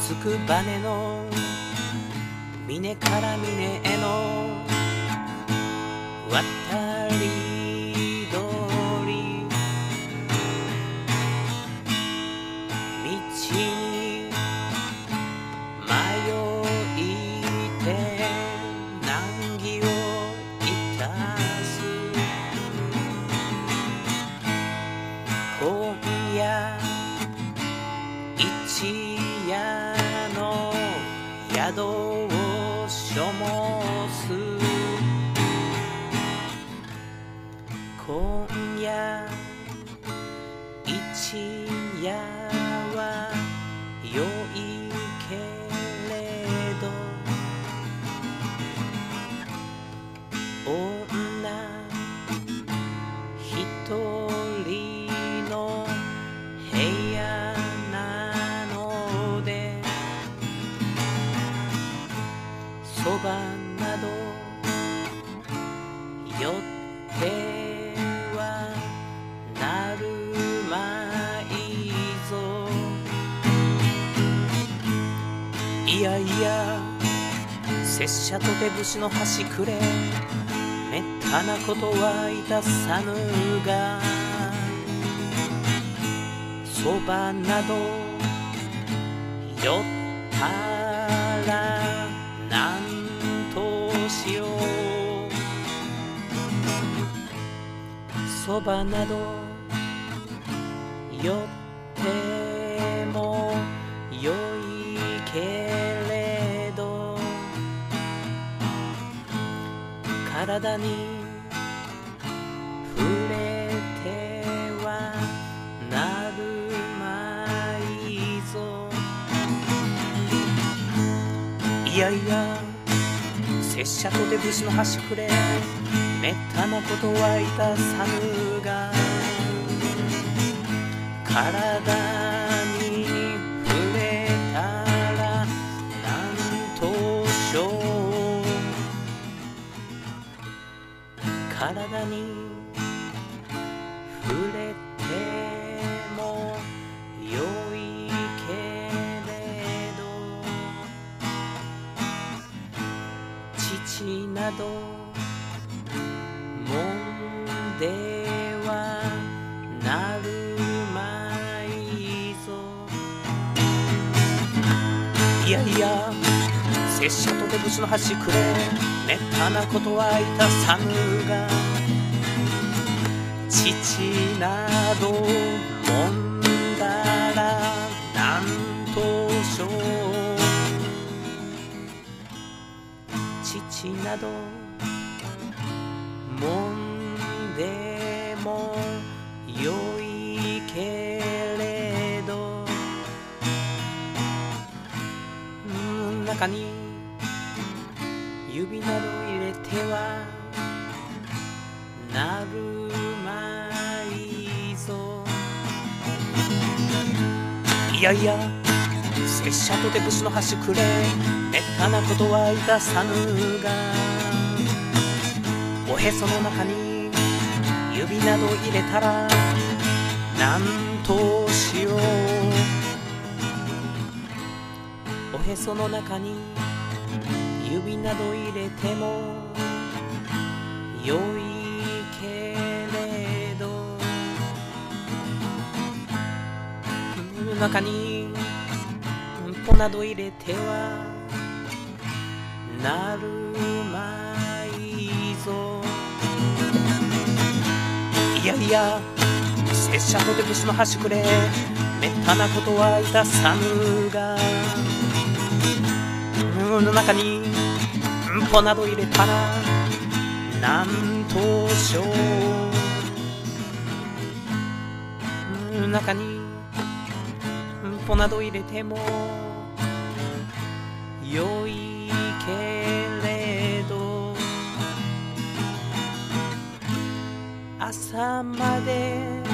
つくばねの峰から峰への渡り鳥道に迷いて難儀をいたす今夜一夜の宿を所望す今夜一夜は良いけれど女一人の部屋なのでそばなど寄ってはなるまいぞいやいや拙者とて武士の端くれめったなことはいたさぬがそばなど寄ったらなんとしようそばなど寄ってもよいけれど体に触れてはなるまいぞいやいや拙者とて武士の端くれめったなことはいたさぬが体に触れたらなんとしょう体に触れてもよいけれど父などもんではなるまいぞいやいや拙者とて武士の端くれめったなことはいたさぬが父などもんだらなんとしょう父などもんでもよいけれど中に指など入れてはなるまいぞいやいや拙者とて武士の端くれめったなことはいたさぬがおへその中に指など入れたらなんとしようおへその中に指など入れてもよいけれど中に粉など入れてはなるまいぞいやいや拙者とて武士の端くれめったなことはいたさぬが中に粉など入れたらなんとしょう中に粉など入れてもよいけれど朝まで